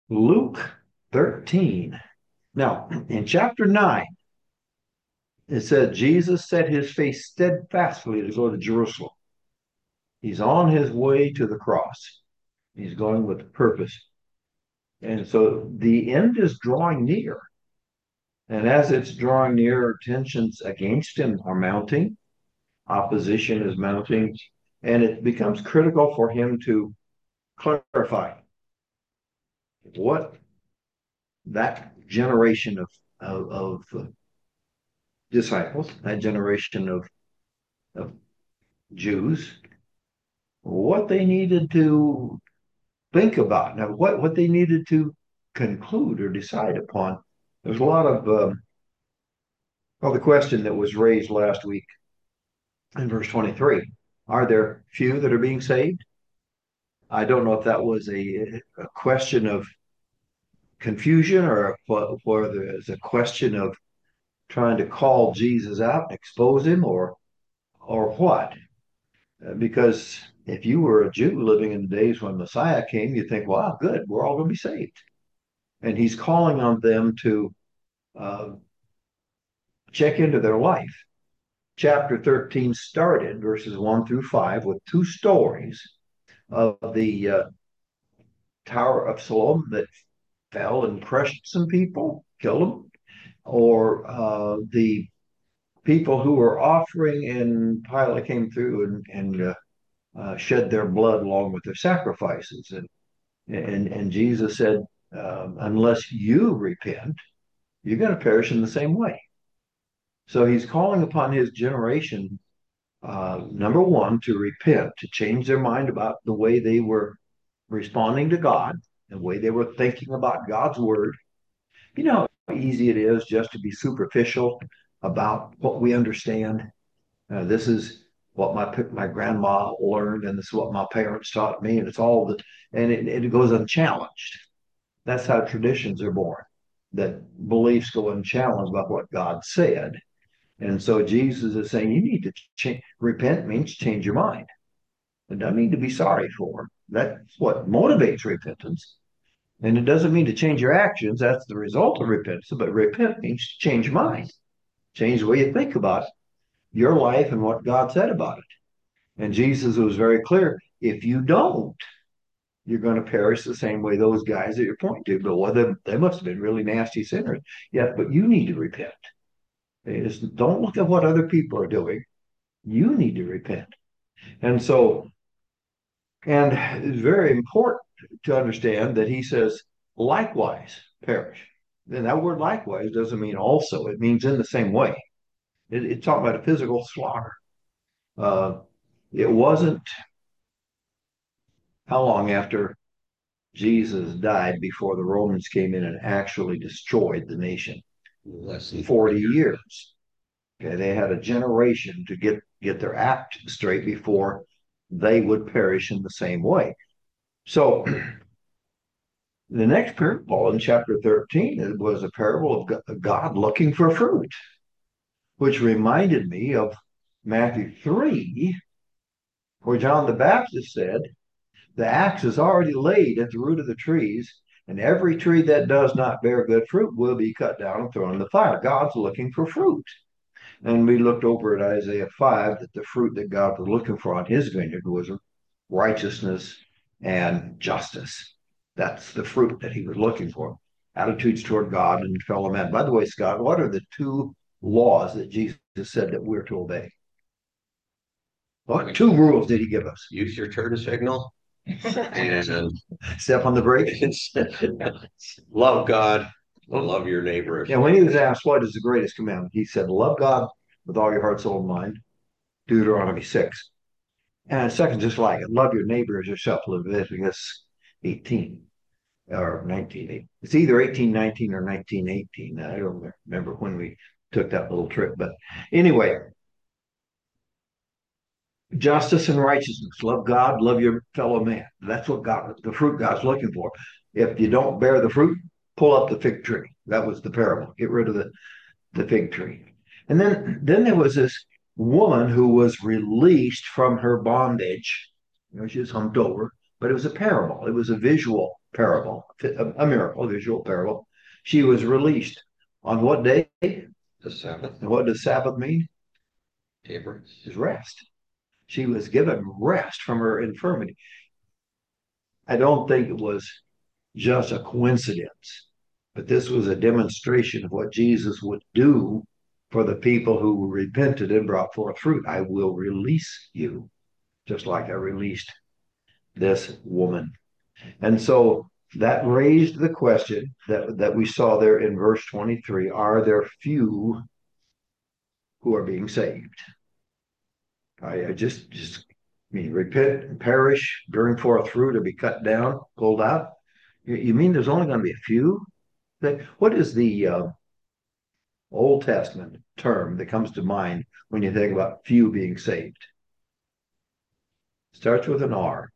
Luke 13. Now, in chapter 9, it said Jesus set his face steadfastly to go to Jerusalem. He's on his way to the cross. He's going with purpose. And so the end is drawing near. And as it's drawing near, tensions against him are mounting, opposition is mounting, and it becomes critical for him to clarify what that generation of disciples, that generation of Jews, what they needed to think about, now what they needed to conclude or decide upon. There's a lot of well, the question that was raised last week in verse 23: Are there few that are being saved? I don't know if that was a question of confusion or whether there's a question of trying to call Jesus out, expose him, or what. Because if you were a Jew living in the days when Messiah came, you think, wow, good, we're all going to be saved. And he's calling on them to uh, check into their life. Chapter 13 started, verses 1 through 5, with two stories of the Tower of Siloam that fell and crushed some people, killed them, or the people who were offering, and Pilate came through and shed their blood along with their sacrifices. And Jesus said, unless you repent, you're going to perish in the same way. So he's calling upon his generation, number one, to repent, to change their mind about the way they were responding to God, the way they were thinking about God's word. You know how easy it is just to be superficial about what we understand. This is what my grandma learned, and this is what my parents taught me, and it's all the and it goes unchallenged. That's how traditions are born. That beliefs go unchallenged by what God said. And so Jesus is saying you need to change. Repent means change your mind. It doesn't mean to be sorry for. That's what motivates repentance. And it doesn't mean to change your actions. That's the result of repentance. But repent means to change your mind, change the way you think about your life and what God said about it. And Jesus was very clear. If you don't, you're going to perish the same way those guys that you're pointing to. But whether they must have been really nasty sinners. Yeah, but you need to repent. Don't look at what other people are doing. You need to repent. And so, and it's very important to understand that he says, likewise perish. And that word likewise doesn't mean also, it means in the same way. It's talking about a physical slaughter. Uh, it wasn't how long after Jesus died before the Romans came in and actually destroyed the nation? Less than 40 years. Okay, they had a generation to get their act straight before they would perish in the same way. So the next parable in chapter 13 was a parable of God looking for fruit, which reminded me of Matthew 3, where John the Baptist said, the axe is already laid at the root of the trees, and every tree that does not bear good fruit will be cut down and thrown in the fire. God's looking for fruit. And we looked over at Isaiah 5 that the fruit that God was looking for on his vineyard was righteousness and justice. That's the fruit that he was looking for. Attitudes toward God and fellow men. By the way, Scott, what are the two laws that Jesus said that we're to obey? What two rules did he give us? use your turn signal and Step on the brake. love God, love your neighbor. Yeah, when he was asked what is the greatest commandment, he said, love God with all your heart, soul, and mind. Deuteronomy 6. And second, just like it, love your neighbor as yourself. Leviticus 18 or 19. It's either 1819 or 1918. I don't remember when we took that little trip. But anyway, justice and righteousness. Love God, love your fellow man. That's what God, the fruit God's looking for. If you don't bear the fruit, pull up the fig tree. That was the parable. Get rid of the fig tree. And then there was this woman who was released from her bondage. You know, she was humped over, but it was a parable. It was a visual parable, a miracle, a visual parable. She was released on what day? The Sabbath, And what does Sabbath mean? Tabor. Is rest. She was given rest from her infirmity. I don't think it was just a coincidence, but this was a demonstration of what Jesus would do for the people who repented and brought forth fruit. I will release you, just like I released this woman. And so that raised the question that we saw there in verse 23, are there few who are being saved? I just mean repent and perish, bring forth fruit, or be cut down, pulled out. You mean there's only going to be a few? What is the Old Testament term that comes to mind when you think about few being saved? Starts with an R.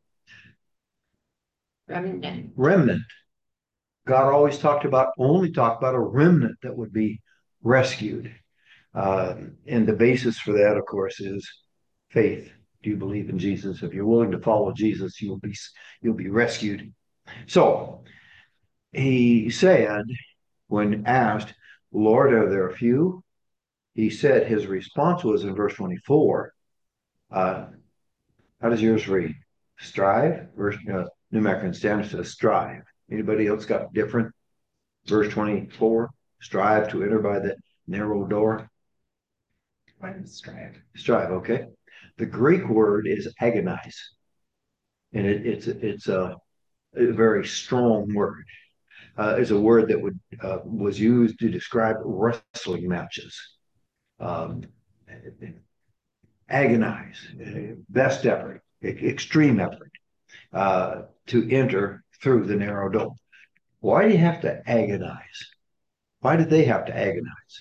Remnant. Remnant. God always only talked about a remnant that would be rescued. And the basis for that, of course, is faith. Do you believe in Jesus? If you're willing to follow Jesus, you'll be rescued. So he said, when asked, Lord, are there a few? He said his response was in verse 24. How does yours read? Strive? New American Standard says strive. Anybody else got different? Verse 24, strive to enter by the narrow door. Strive. Strive, okay. The Greek word is agonize, and it's a very strong word. It's a word that was used to describe wrestling matches. Um, agonize, best effort, extreme effort to enter through the narrow door. Why do you have to agonize? Why did they have to agonize?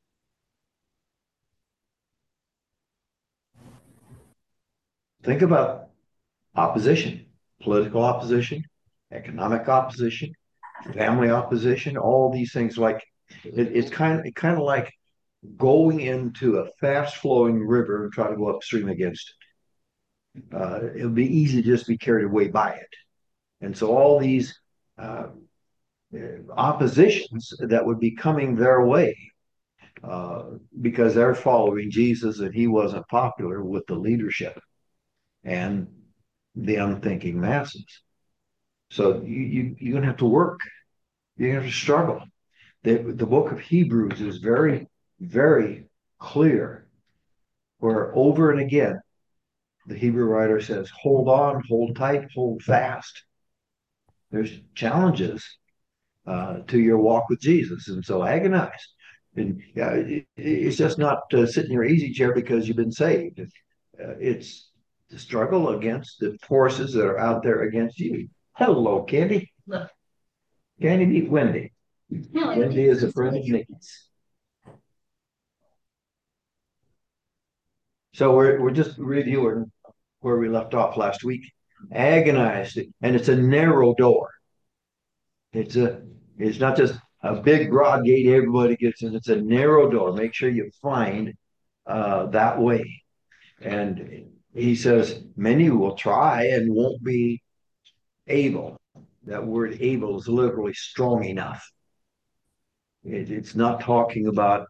Think about opposition, political opposition, economic opposition, family opposition, all these things. Like it's kind of like going into a fast flowing river and try to go upstream against it. It would be easy to just be carried away by it. And so all these uh, oppositions that would be coming their way uh, because they're following Jesus and he wasn't popular with the leadership and the unthinking masses. So you're going to have to work. You're going to have to struggle. The book of Hebrews is very, very clear where over and again the Hebrew writer says, hold on, hold tight, hold fast. There's challenges to your walk with Jesus. And so agonize. And it's just not sit in your easy chair because you've been saved. It's the struggle against the forces that are out there against you. Hello, Candy. Candy, meet Wendy. Wendy is a friend of Nikki's. So we're just reviewing where we left off last week. Agonized, and it's a narrow door. It's not just a big broad gate everybody gets in. It's a narrow door. Make sure you find that way. And he says many will try and won't be able. That word able is literally strong enough. It's not talking about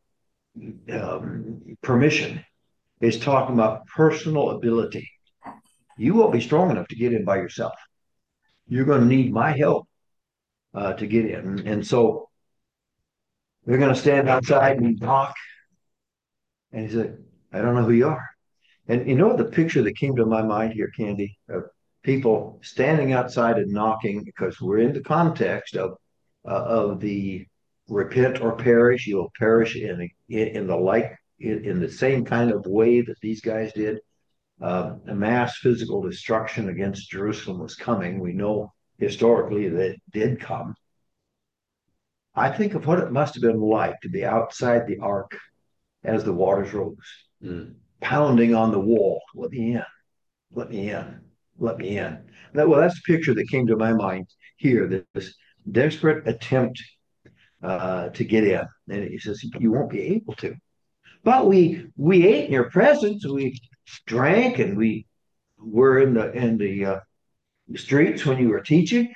permission. It's talking about personal ability. You won't be strong enough to get in by yourself. You're going to need my help to get in. And so they're going to stand outside and knock. And he said, I don't know who you are. And you know the picture that came to my mind here, Candy, of people standing outside and knocking because we're in the context of the repent or perish. You'll perish in the in the same kind of way that these guys did. A mass physical destruction against Jerusalem was coming. We know historically that it did come. I think of what it must have been like to be outside the ark as the waters rose, pounding on the wall. Let me in, let me in, let me in. That's the picture that came to my mind here, this desperate attempt to get in. And he says, you won't be able to. But we ate in your presence, we drank, and we were in the streets when you were teaching.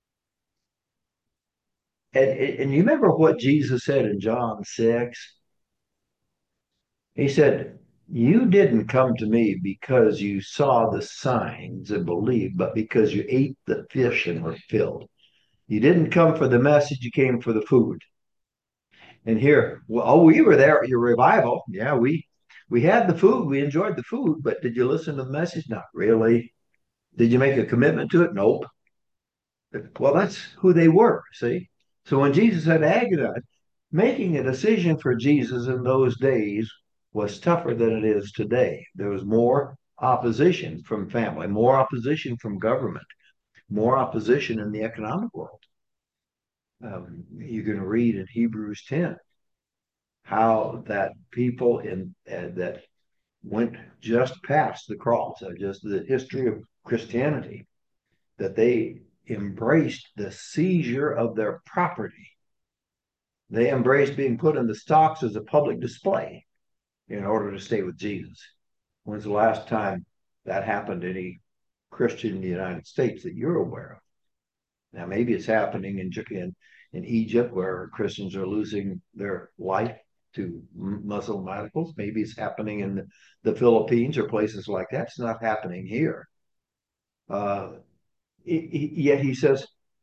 And you remember what Jesus said in John 6? He said, "You didn't come to me because you saw the signs and believed, but because you ate the fish and were filled. You didn't come for the message, you came for the food." And here, well, oh, we were there at your revival. Yeah, we had the food, we enjoyed the food, but did you listen to the message? Not really. Did you make a commitment to it? Nope. Well, that's who they were, see? So when Jesus had agonize, making a decision for Jesus in those days was tougher than it is today. There was more opposition from family, more opposition from government, more opposition in the economic world. You can read in Hebrews 10 how that people that went just past the cross, just the history of Christianity, that they embraced the seizure of their property. They embraced being put in the stocks as a public display in order to stay with Jesus. When's the last time that happened to any Christian in the United States that you're aware of? Now, maybe it's happening in Egypt where Christians are losing their life to Muslim radicals. Maybe it's happening in the Philippines or places like that. It's not happening here. Uh, Yet he says,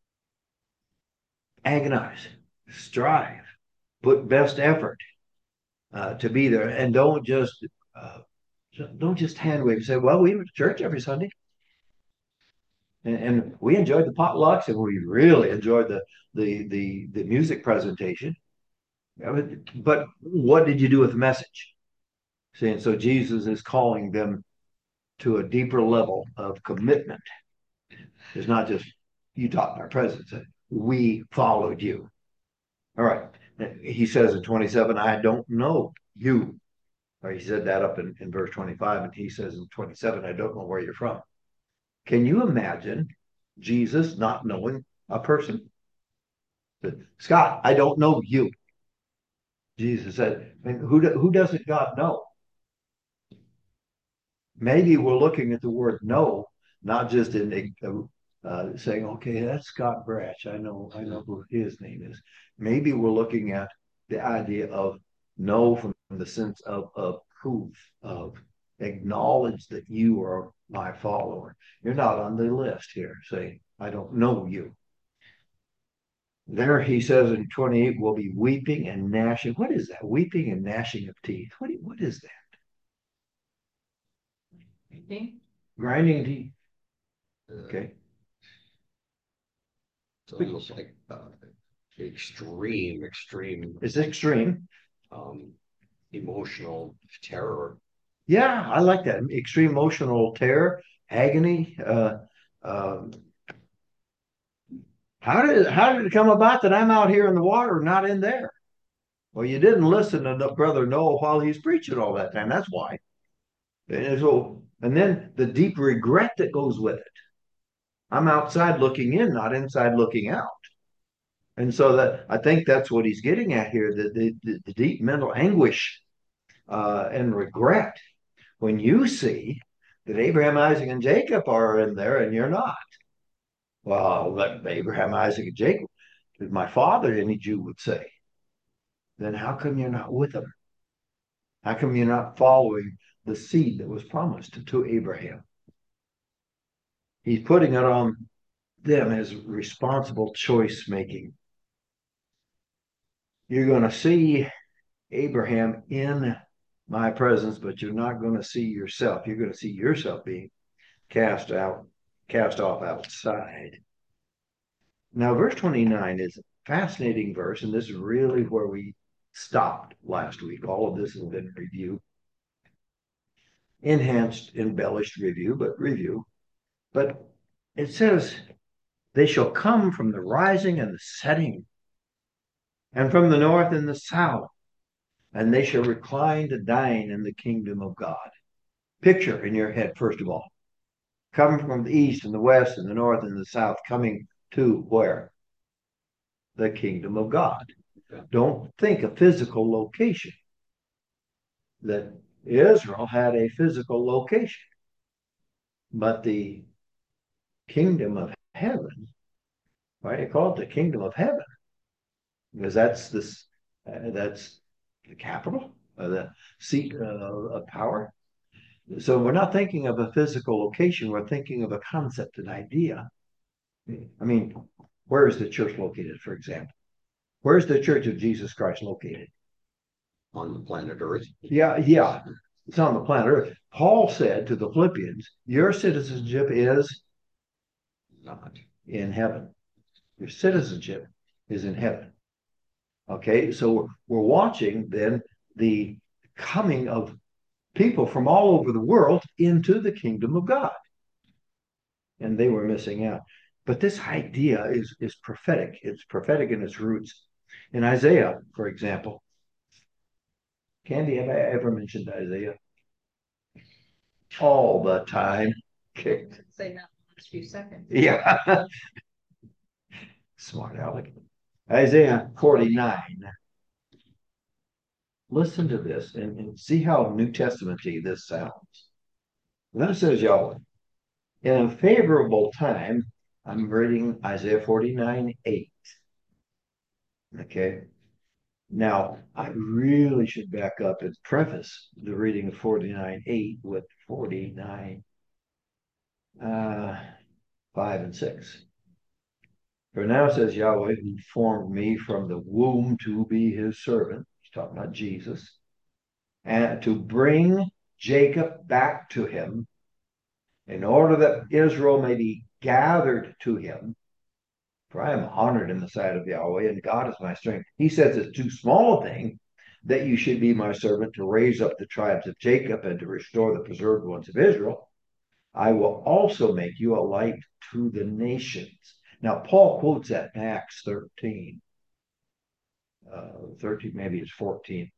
agonize, strive, put best effort to be there, and uh, don't just hand wave and say, "Well, we went to church every Sunday, and we enjoyed the potlucks, and we really enjoyed the music presentation." But what did you do with the message? See, and so Jesus is calling them to a deeper level of commitment. It's not just you taught our presence; we followed you. All right. He says in 27, "I don't know you." Or he said that up in verse 25, and he says in 27, "I don't know where you're from." Can you imagine Jesus not knowing a person? Scott, I don't know you. Jesus said, and who doesn't God know? Maybe we're looking at the word know, not just in saying, okay, that's Scott Bratch. I know who his name is. Maybe we're looking at the idea of know from the sense of proof, of acknowledge that you are my follower. You're not on the list here. Say, I don't know you. There he says in 28, we'll be weeping and gnashing. What is that? Weeping and gnashing of teeth. What is that? Grinding teeth. Okay. It's almost like extreme It's extreme. um, emotional terror. Yeah, I like that. Extreme emotional terror, agony. Um, how did it come about that I'm out here in the water, not in there? Well, you didn't listen to Brother Noah while he's preaching all that time. That's why. And then the deep regret that goes with it. I'm outside looking in, not inside looking out. And so that I think that's what he's getting at here, the deep mental anguish and regret when you see that Abraham, Isaac, and Jacob are in there and you're not. Well, let Abraham, Isaac, and Jacob is my father, any Jew would say. Then how come you're not with them? How come you're not following the seed that was promised to Abraham? He's putting it on them as responsible choice making. You're going to see Abraham in my presence, but you're not going to see yourself. You're going to see yourself being cast out, cast off outside. Now, verse 29 is a fascinating verse, and this is really where we stopped last week. All of this has been review, enhanced, embellished review, but review. But it says, they shall come from the rising and the setting, and from the north and the south, and they shall recline to dine in the kingdom of God. Picture in your head, first of all, coming from the east and the west and the north and the south, coming to where? The kingdom of God. Don't think a physical location. That Israel had a physical location, but the kingdom of heaven. Why do you call it the kingdom of heaven? Because that's the capital, the seat of power. So we're not thinking of a physical location. We're thinking of a concept, an idea. I mean, where is the church located, for example? Where's the Church of Jesus Christ located? On the planet Earth. Yeah, yeah. It's on the planet Earth. Paul said to the Philippians, your citizenship is Not. in heaven. Your citizenship is in heaven. Okay, so we're watching then the coming of people from all over the world into the kingdom of God. And they were missing out. But this idea is prophetic. It's prophetic in its roots. In Isaiah, for example, Candy, have I ever mentioned Isaiah? All the time. Okay. Say not the last few seconds. Yeah. Smart Alec. Isaiah 49. Listen to this and see how New Testament-y this sounds. And then it says Yahweh. In a favorable time, I'm reading Isaiah 49:8. Okay. Now, I really should back up and preface the reading of 49:8 with 49 5 and 6. For now says Yahweh, who formed me from the womb to be his servant. He's talking about Jesus. And to bring Jacob back to him in order that Israel may be gathered to him. For I am honored in the sight of Yahweh, and God is my strength. He says it's too small a thing that you should be my servant to raise up the tribes of Jacob and to restore the preserved ones of Israel. I will also make you a light to the nations. Now, Paul quotes that in Acts 13. 13, maybe it's 14.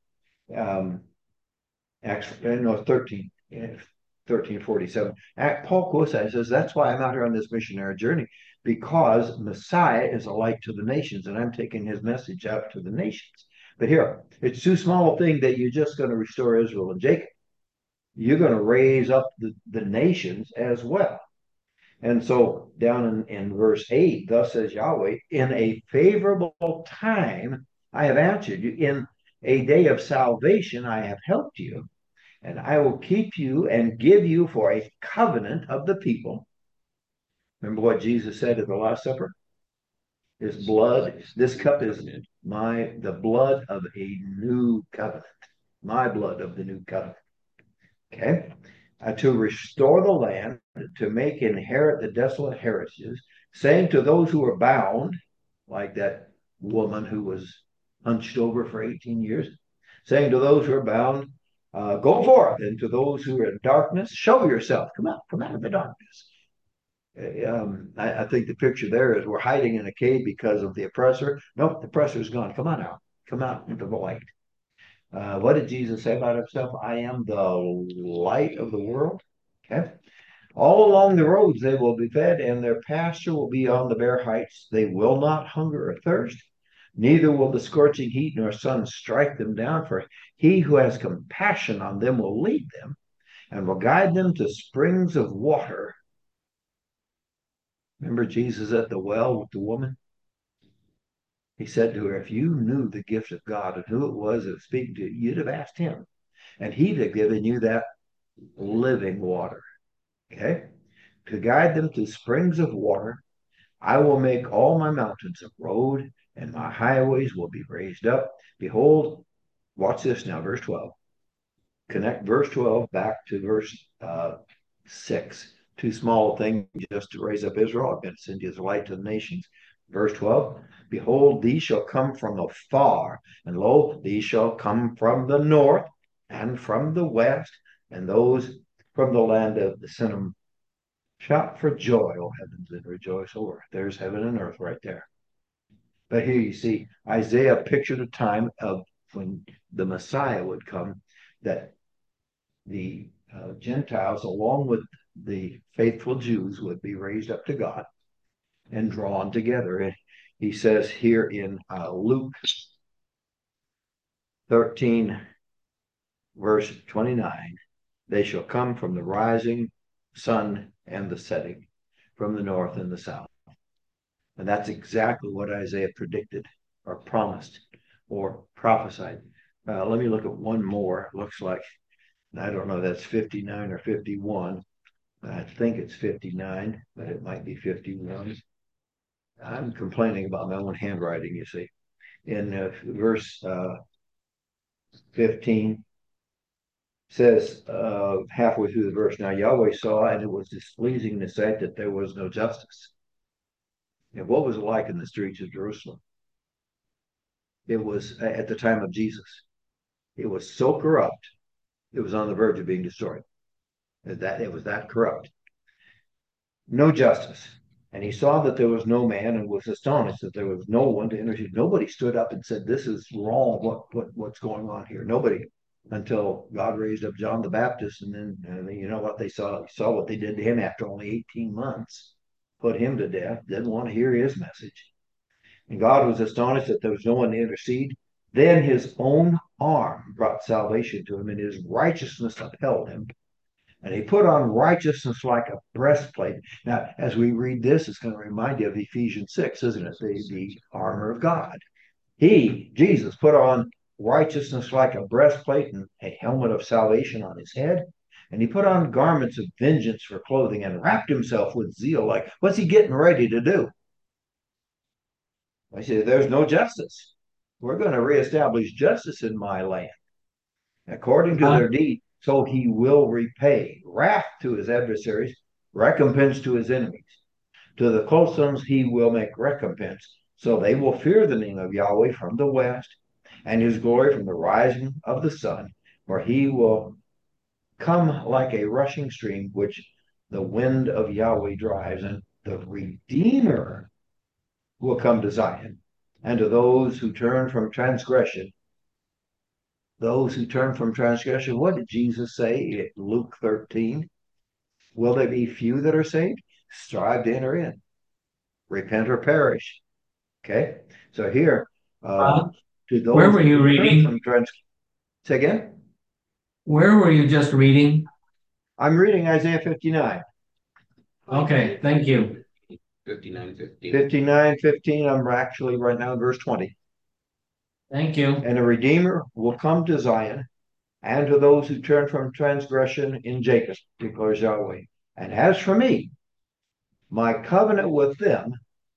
Acts, no, 13. 1347. Paul quotes that and says, that's why I'm out here on this missionary journey, because Messiah is a light to the nations, and I'm taking his message out to the nations. But here, it's too small a thing that you're just going to restore Israel and Jacob. You're going to raise up the nations as well. And so down in verse 8, thus says Yahweh, in a favorable time I have answered you. In a day of salvation I have helped you, and I will keep you and give you for a covenant of the people. Remember what Jesus said at the Last Supper? His blood, this cup is the blood of a new covenant, my blood of the new covenant. Okay. To restore the land, to make inherit the desolate heritages, saying to those who are bound, like that woman who was hunched over for 18 years, saying to those who are bound, go forth, and to those who are in darkness, show yourself. Come out of the darkness. I think the picture there is we're hiding in a cave because of the oppressor. Nope, the oppressor's gone. Come on out. Come out into the light. What did Jesus say about himself? I am the light of the world. Okay. All along the roads they will be fed, and their pasture will be on the bare heights. They will not hunger or thirst, neither will the scorching heat nor sun strike them down, for he who has compassion on them will lead them and will guide them to springs of water. Remember Jesus at the well with the woman? He said to her, if you knew the gift of God and who it was that was speaking to you, you'd have asked him, and he'd have given you that living water. Okay? To guide them to springs of water. I will make all my mountains a road, and my highways will be raised up. Behold, watch this now, verse 12. Connect verse 12 back to verse 6. Too small a thing just to raise up Israel. I'm going to send you as a light to the nations. Verse 12, behold, these shall come from afar, and lo, these shall come from the north and from the west, and those from the land of the Sinim. Shout for joy, O heavens, and rejoice, O earth. There's heaven and earth right there. But here you see Isaiah pictured a time of when the Messiah would come, that the Gentiles, along with the faithful Jews, would be raised up to God and drawn together. And he says here in Luke 13, verse 29, they shall come from the rising sun and the setting, from the north and the south. And that's exactly what Isaiah predicted or promised or prophesied. Let me look at one more. It looks like, I don't know, that's 59 or 51. I think it's 59, but it might be 51. I'm complaining about my own handwriting, you see. In verse 15, says halfway through the verse, now Yahweh saw, and it was displeasing in his sight that there was no justice. And what was it like in the streets of Jerusalem? It was at the time of Jesus. It was so corrupt, it was on the verge of being destroyed. That it was that corrupt. No justice. And he saw that there was no man and was astonished that there was no one to intercede. Nobody stood up and said, this is wrong. What's going on here? Nobody, until God raised up John the Baptist. And then you know what they saw? They saw what they did to him after only 18 months. Put him to death. Didn't want to hear his message. And God was astonished that there was no one to intercede. Then his own arm brought salvation to him, and his righteousness upheld him. And he put on righteousness like a breastplate. Now, as we read this, it's going to remind you of Ephesians 6, isn't it? The armor of God. He, Jesus, put on righteousness like a breastplate and a helmet of salvation on his head. And he put on garments of vengeance for clothing and wrapped himself with zeal. Like, what's he getting ready to do? I say, there's no justice. We're going to reestablish justice in my land according to their deed. So he will repay wrath to his adversaries, recompense to his enemies. To the close ones he will make recompense. So they will fear the name of Yahweh from the west, and his glory from the rising of the sun, for he will come like a rushing stream, which the wind of Yahweh drives, and the Redeemer will come to Zion, and to those who turn from transgression. Those who turn from transgression, what did Jesus say in Luke 13? Will there be few that are saved? Strive to enter in. Repent or perish. Okay? So here, to those where were you who reading? turn from transgression. Say again? Where were you just reading? I'm reading Isaiah 59. Okay, thank you. 59:15. 59:15. I'm actually right now in verse 20. Thank you. And a Redeemer will come to Zion, and to those who turn from transgression in Jacob, declares Yahweh. And as for me, my covenant with them,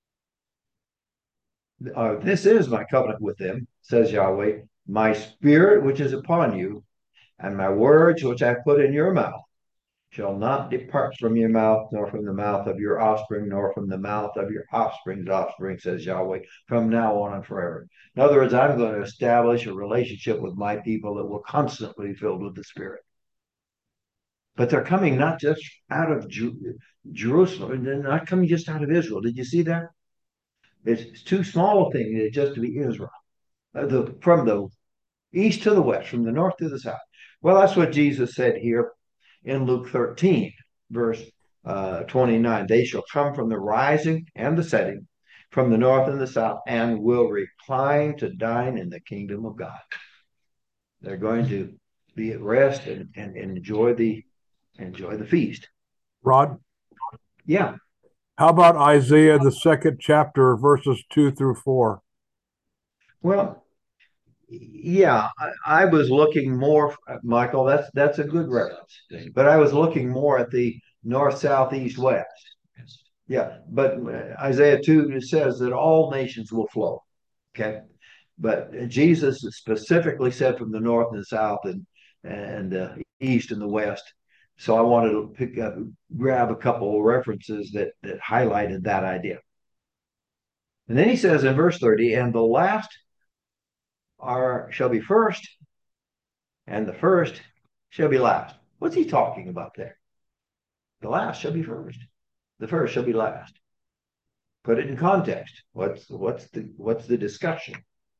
this is my covenant with them, says Yahweh, my spirit which is upon you, and my words which I put in your mouth shall not depart from your mouth, nor from the mouth of your offspring, nor from the mouth of your offspring's offspring, says Yahweh, from now on and forever. In other words, I'm going to establish a relationship with my people that will constantly be filled with the Spirit. But they're coming not just out of Jerusalem, and they're not coming just out of Israel. Did you see that? It's too small a thing just to be Israel. From the east to the west, from the north to the south. Well, that's what Jesus said here in Luke 13, verse 29. They shall come from the rising and the setting, from the north and the south, and will recline to dine in the kingdom of God. They're going to be at rest and enjoy the feast. Rod, Yeah. how about Isaiah, the second chapter, verses 2-4? Well, yeah, I was looking more, Michael. That's a good reference, but I was looking more at the north, south, east, west. Yeah, but Isaiah 2 says that all nations will flow. Okay, but Jesus specifically said from the north and the south and the east and the west. So I wanted to grab a couple of references that highlighted that idea. And then he says in verse 30, and the last shall be first, and the first shall be last. What's he talking about there? The last shall be first. The first shall be last. Put it in context. What's the discussion?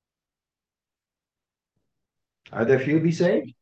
Are there few be saved?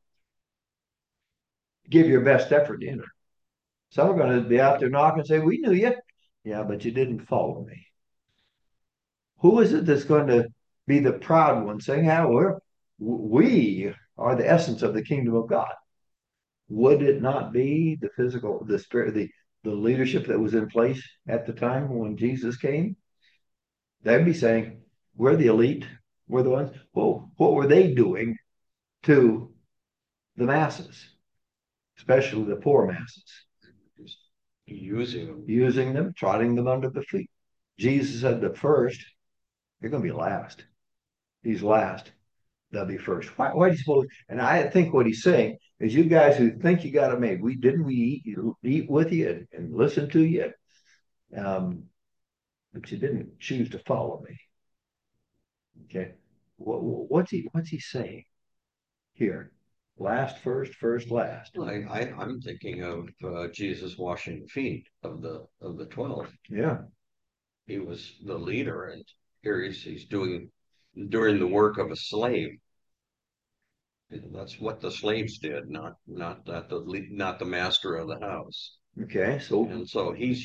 Give your best effort to enter. Some are going to be out there knocking and say, we knew you. Yeah, but you didn't follow me. Who is it that's going to be the proud one saying, we are the essence of the kingdom of God? Would it not be the physical, the spirit, the leadership that was in place at the time when Jesus came, they'd be saying, we're the elite, we're the ones. Well, what were they doing to the masses, especially the poor masses? Just using them. Using them, trotting them under the feet. Jesus said the first, you're going to be last. He's last. They'll be first. Why do you suppose? And I think what he's saying is, you guys who think you got it made, we eat with you and listen to you, but you didn't choose to follow me. Okay, what's he saying here? Last, first, first, last. I'm thinking of Jesus washing the feet of the 12. Yeah, He was the leader, and here he's doing during the work of a slave. That's what the slaves did, not the master of the house. okay, so And so he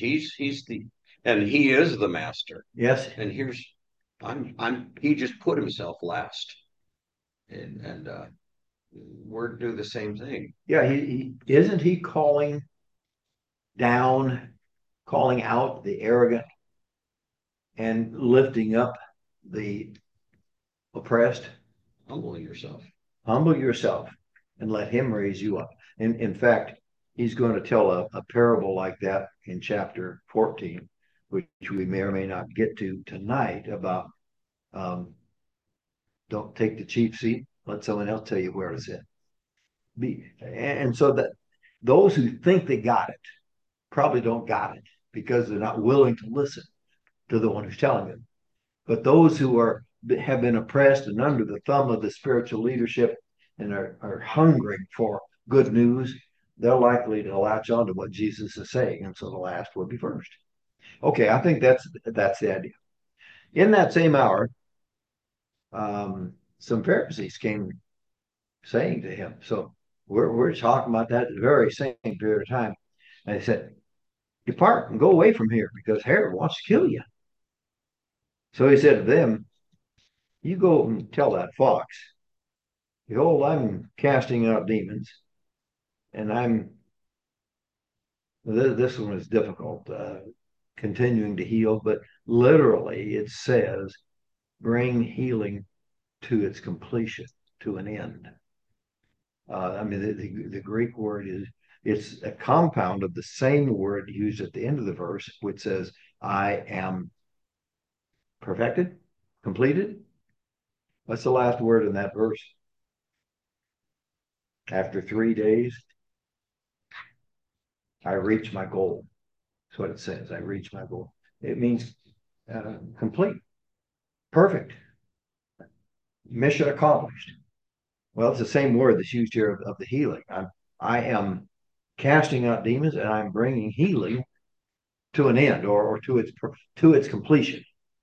is the master. yes, And he just put himself last, and we're do the same thing. yeah, he isn't he calling down, calling out the arrogant and lifting up the oppressed. Humble yourself. Humble yourself and let him raise you up. And in fact, he's going to tell a parable like that in chapter 14, which we may or may not get to tonight, about don't take the cheap seat, let someone else tell you where to sit. And so that those who think they got it probably don't got it, because they're not willing to listen to the one who's telling them. But those who have been oppressed and under the thumb of the spiritual leadership and are hungering for good news, they're likely to latch on to what Jesus is saying. And so the last will be first. Okay, I think that's the idea. In that same hour, some Pharisees came saying to him, so we're talking about that the very same period of time. And they said, depart and go away from here, because Herod wants to kill you. So he said to them, you go and tell that fox, behold, I'm casting out demons, and this one is difficult, continuing to heal, but literally it says, bring healing to its completion, to an end. I mean, the Greek word it's a compound of the same word used at the end of the verse, which says, I am perfected, completed. What's the last word in that verse? After 3 days, I reach my goal. That's what it says. I reach my goal. It means complete, perfect, mission accomplished. Well, it's the same word that's used here of the healing. I am casting out demons, and I'm bringing healing to an end, or to its completion.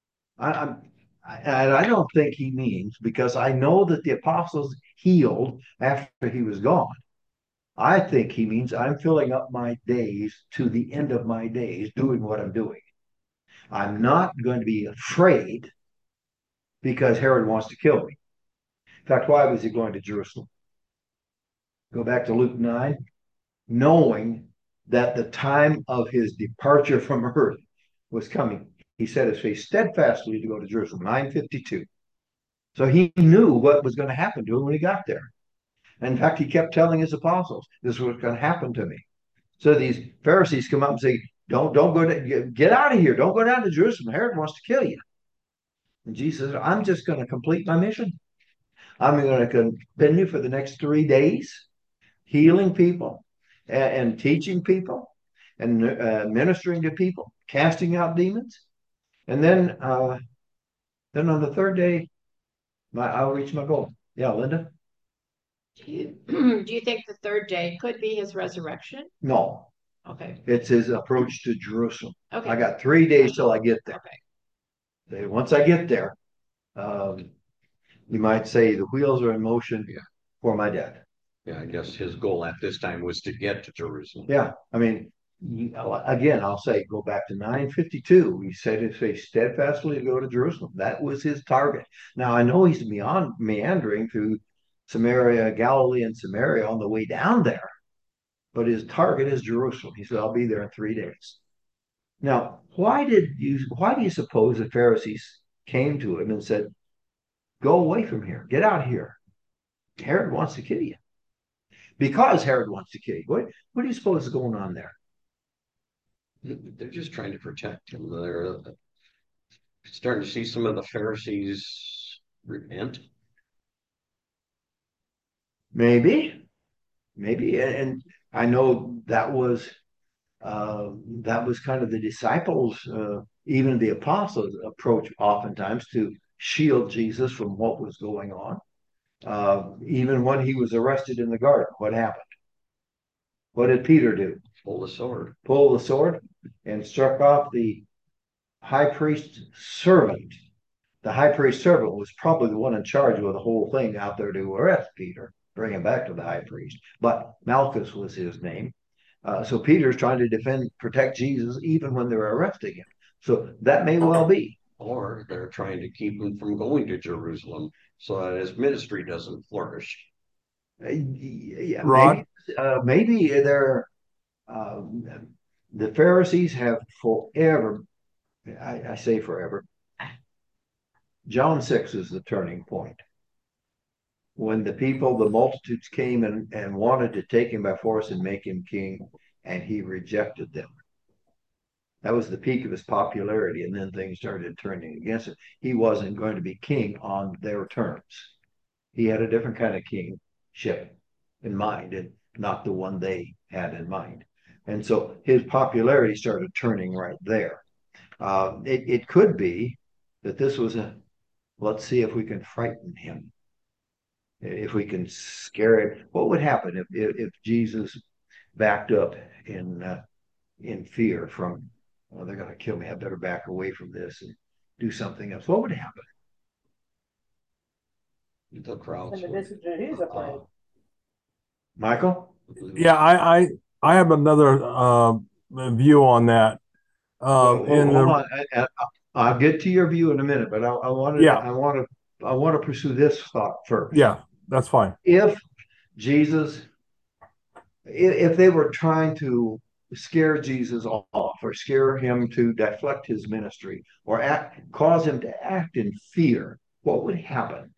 I don't think he means, because I know that the apostles healed after he was gone. I think he means I'm filling up my days to the end of my days doing what I'm doing. I'm not going to be afraid because Herod wants to kill me. In fact, why was he going to Jerusalem? Go back to Luke 9, knowing that the time of his departure from earth was coming. He set his face steadfastly to go to Jerusalem, 9:52. So he knew what was going to happen to him when he got there. And in fact, he kept telling his apostles, this was going to happen to me. So these Pharisees come up and say, don't go to, get out of here. Don't go down to Jerusalem. Herod wants to kill you. And Jesus said, I'm just going to complete my mission. I'm going to continue for the next 3 days, healing people and teaching people and ministering to people, casting out demons. And then on the third day, I'll reach my goal. Yeah, Linda? Do you think the third day could be his resurrection? No, Okay. it's his approach to Jerusalem. Okay. I got 3 days till I get there. Okay. Once I get there, you might say the wheels are in motion for my death. Yeah, I guess his goal at this time was to get to Jerusalem. Yeah, I mean, again, I'll say, go back to 9:52. He said his face steadfastly to go to Jerusalem. That was his target. Now, I know he's meandering through Samaria, Galilee, and Samaria on the way down there. but his target is Jerusalem. He said, I'll be there in 3 days. Now, why do you suppose the Pharisees came to him and said, go away from here, get out of here? Herod wants to kill you. Because Herod wants to kill you. What do you suppose is going on there? They're just trying to protect him. They're starting to see some of the Pharisees repent. Maybe, and I know that was kind of the disciples, even the apostles' approach oftentimes to shield Jesus from what was going on. Even when he was arrested in the garden, what happened? What did Peter do? Pull the sword. Pull the sword and struck off the high priest's servant. The high priest's servant was probably the one in charge of the whole thing out there to arrest Peter, bring him back to the high priest. But Malchus was his name. So Peter's trying to protect Jesus even when they're arresting him. So that may well be. Or they're trying to keep him from going to Jerusalem so that his ministry doesn't flourish. Yeah, Rod? maybe they're the Pharisees have forever. I say forever. John 6 is the turning point. When the multitudes came and wanted to take him by force and make him king, and he rejected them. That was the peak of his popularity, and then things started turning against him. He wasn't going to be king on their terms. He had a different kind of kingship in mind, and not the one they had in mind. And so his popularity started turning right there. It could be that this was let's see if we can frighten him, if we can scare him. What would happen if Jesus backed up in fear from, oh, they're going to kill me, I better back away from this and do something else? What would happen? The crowds. And the visitor is afraid. Michael? Yeah, I have another view on that. Hold In the on. I'll get to your view in a minute, but Yeah. I want to pursue this thought first. yeah, that's fine. If if they were trying to scare Jesus off or scare him to deflect his ministry or cause him to act in fear, what would happen?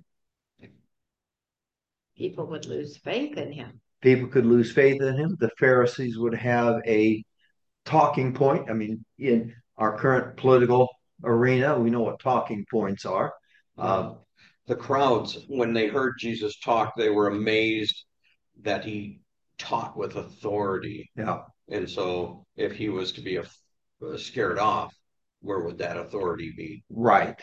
People would lose faith in him. People could lose faith in him. The Pharisees would have a talking point. I mean, in our current political arena, we know what talking points are. The crowds, when they heard Jesus talk, they were amazed that he taught with authority. Yeah. And so if he was to be scared off, where would that authority be? Right.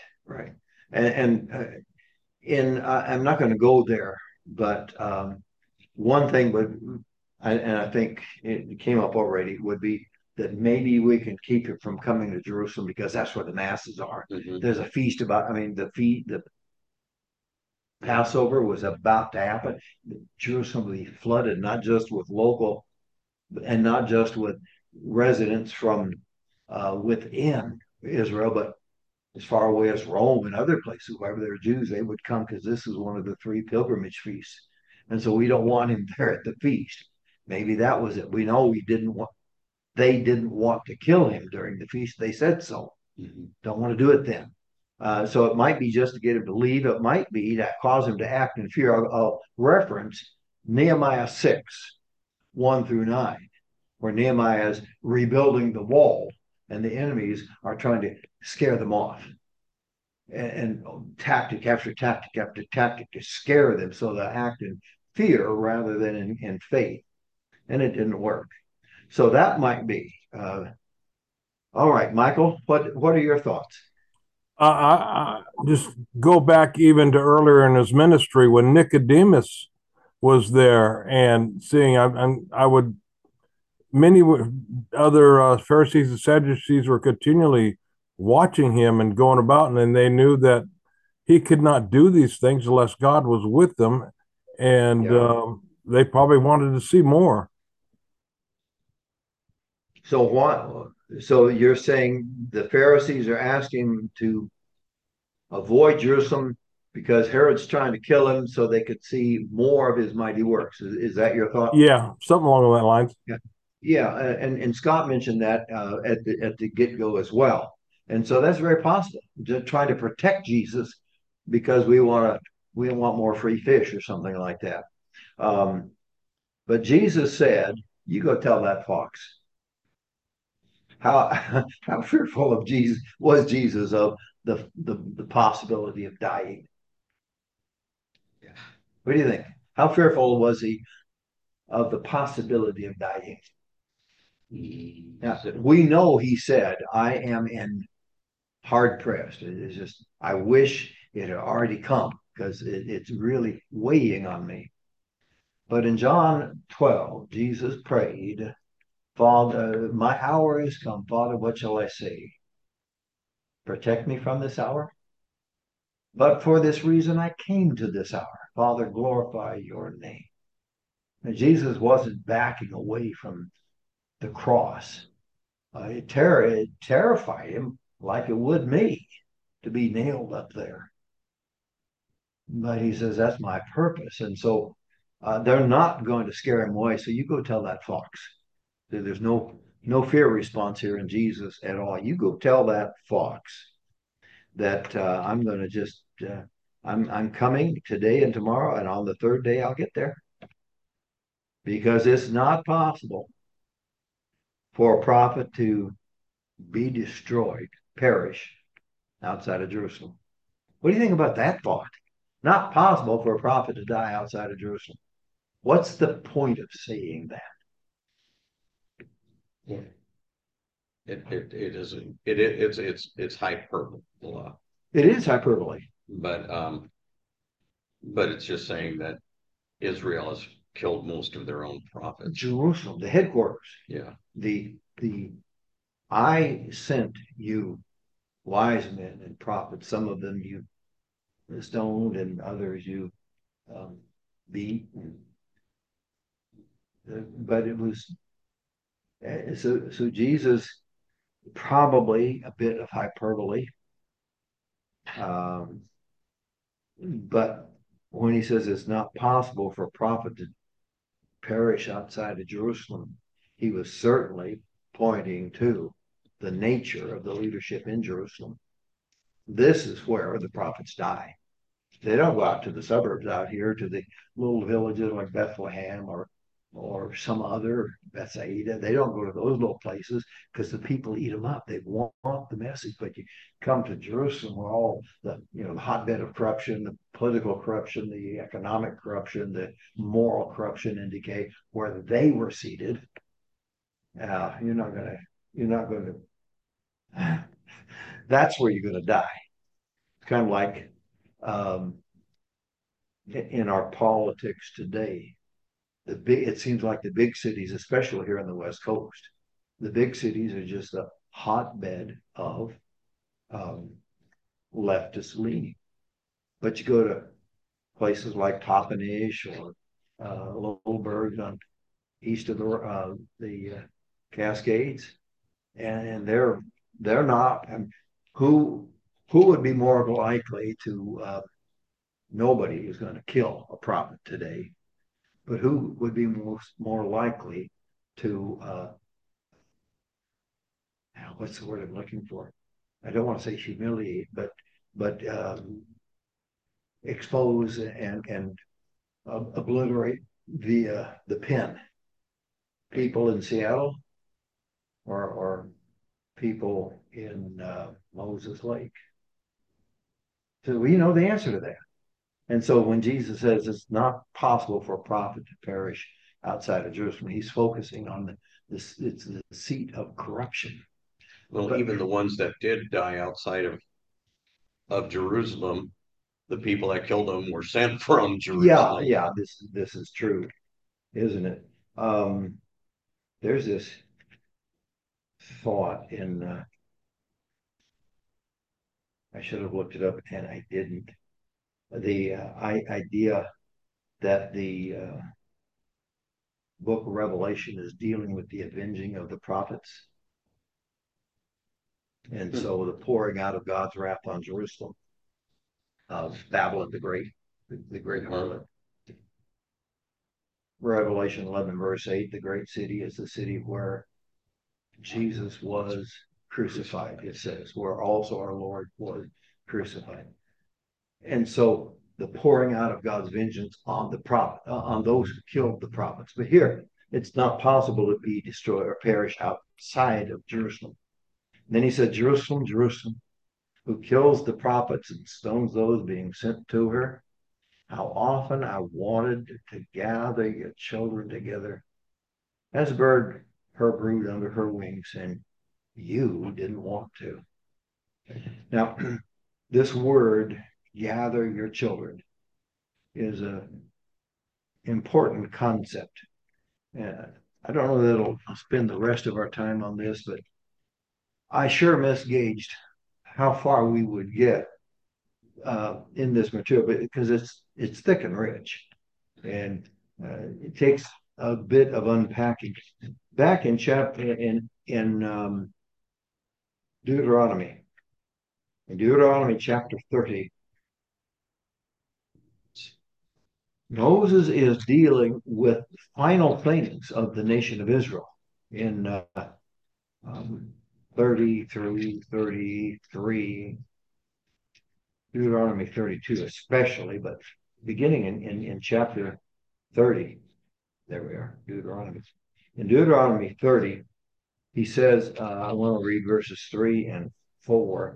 I'm not going to go there, but one thing and I think it came up already, would be that maybe we can keep it from coming to Jerusalem because that's where the masses are. Mm-hmm. There's a feast the Passover was about to happen. Jerusalem will be flooded, not just with local and not just with residents from within Israel, but as far away as Rome and other places, wherever there are Jews, they would come because this is one of the 3 pilgrimage feasts. And so we don't want him there at the feast. Maybe that was it. We know they didn't want to kill him during the feast. They said so. Mm-hmm. Don't want to do it then. So it might be just to get him to leave. It might be to cause him to act in fear. I'll reference Nehemiah 6, 1 through 9, where Nehemiah is rebuilding the wall and the enemies are trying to scare them off. And tactic after tactic after tactic to scare them so they act in fear rather than in faith. And it didn't work. So that might be. All right, Michael, what are your thoughts? I just go back even to earlier in his ministry when Nicodemus was there and seeing. I would many other Pharisees and Sadducees were continually watching him and going about, and then they knew that he could not do these things unless God was with them, and they probably wanted to see more. So what? So you're saying the Pharisees are asking to avoid Jerusalem because Herod's trying to kill him so they could see more of his mighty works. Is that your thought? Yeah, something along that lines. Yeah, yeah, and Scott mentioned that at the get go as well, and so that's very possible. Just trying to protect Jesus because we want more free fish or something like that. Um, but Jesus said, "You go tell that fox." How how fearful of Jesus was Jesus of the possibility of dying? Yeah. What do you think? How fearful was he of the possibility of dying? Yeah, we know he said, "I am in hard pressed." It's just I wish it had already come because it's really weighing on me. But in John 12, Jesus prayed, "Father, my hour is come. Father, what shall I say? Protect me from this hour. But for this reason I came to this hour. Father, glorify your name." And Jesus wasn't backing away from the cross. It terrified him like it would me to be nailed up there. But he says, that's my purpose. And so they're not going to scare him away. So you go tell that fox. There's no fear response here in Jesus at all. You go tell that fox that I'm going to just I'm coming today and tomorrow, and on the third day I'll get there because it's not possible for a prophet to be destroyed, perish outside of Jerusalem. What do you think about that thought? Not possible for a prophet to die outside of Jerusalem. What's the point of saying that? Yeah. It isn't it's hyperbole, It is hyperbole. but it's just saying that Israel has killed most of their own prophets. Jerusalem, the headquarters. Yeah. The I sent you wise men and prophets. Some of them you stoned, and others you beat. But it was so Jesus probably a bit of hyperbole. Um, but when he says it's not possible for a prophet to perish outside of Jerusalem, he was certainly pointing to the nature of the leadership in Jerusalem. This is where the prophets die. They don't go out to the suburbs out here to the little villages like Bethlehem or some other Bethsaida. They don't go to those little places because the people eat them up. They want the message, but you come to Jerusalem where all the hotbed of corruption, the political corruption, the economic corruption, the moral corruption and decay, where they were seated. You're not gonna. That's where you're gonna die. It's kind of like um, in our politics today. It seems like the big cities, especially here on the West Coast, the big cities are just a hotbed of um, leftist leaning. But you go to places like Toppenish or Littleburg on east of the Cascades, and they're not. Who who would be more likely to? Nobody is going to kill a prophet today, but who would be more likely to what's the word I'm looking for? I don't want to say humiliate, but expose and obliterate the pen. People in Seattle or people in Moses Lake. So we know the answer to that. And so when Jesus says it's not possible for a prophet to perish outside of Jerusalem, he's focusing on it's the seat of corruption. Well, But even the ones that did die outside of Jerusalem, the people that killed them were sent from Jerusalem. yeah, this is true, isn't it? There's this thought in I should have looked it up and I didn't. The idea that the book of Revelation is dealing with the avenging of the prophets. And so the pouring out of God's wrath on Jerusalem. of Babylon the Great, the great harlot. Revelation 11, verse 8, the great city is the city where Jesus was crucified, it says, where also our Lord was crucified. And so the pouring out of God's vengeance on the prophet, on those who killed the prophets. But here, it's not possible to be destroyed or perish outside of Jerusalem. And then he said, Jerusalem, Jerusalem, who kills the prophets and stones those being sent to her. How often I wanted to gather your children together as a bird her brood under her wings, and you didn't want to. Now, this word, gather your children, is an important concept. I don't know that it'll spend the rest of our time on this, but I sure misgauged how far we would get in this material, because it's thick and rich, and it takes a bit of unpacking. Back in Deuteronomy, in Deuteronomy chapter 30, Moses is dealing with final things of the nation of Israel in 30 through 33, Deuteronomy 32 especially, but beginning in chapter 30, there we are, Deuteronomy. In Deuteronomy 30, he says, I want to read verses 3 and 4.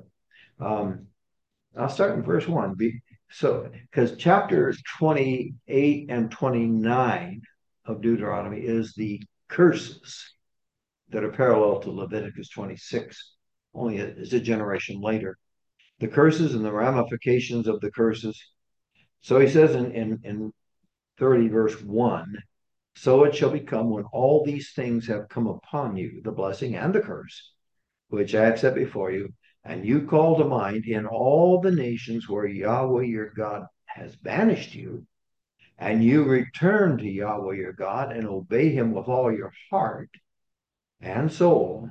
I'll start in verse 1. Because chapter 28 and 29 of Deuteronomy is the curses that are parallel to Leviticus 26, only it's a generation later. The curses and the ramifications of the curses. So he says in 30, verse 1, so it shall become when all these things have come upon you, the blessing and the curse, which I have set before you, and you call to mind in all the nations where Yahweh your God has banished you, and you return to Yahweh your God and obey him with all your heart and soul.